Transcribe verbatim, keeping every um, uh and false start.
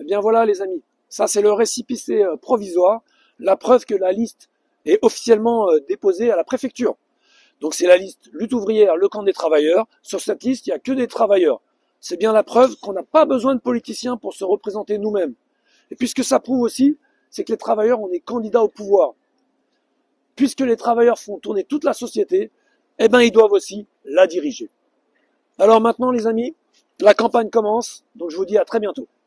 Eh bien voilà les amis, ça c'est le récépissé euh, provisoire, la preuve que la liste est officiellement euh, déposée à la préfecture. Donc c'est la liste lutte ouvrière, le camp des travailleurs. Sur cette liste, il n'y a que des travailleurs. C'est bien la preuve qu'on n'a pas besoin de politiciens pour se représenter nous-mêmes. Et puis ce que ça prouve aussi, c'est que les travailleurs, on est candidats au pouvoir. Puisque les travailleurs font tourner toute la société, eh ben ils doivent aussi la diriger. Alors maintenant les amis, la campagne commence, donc je vous dis à très bientôt.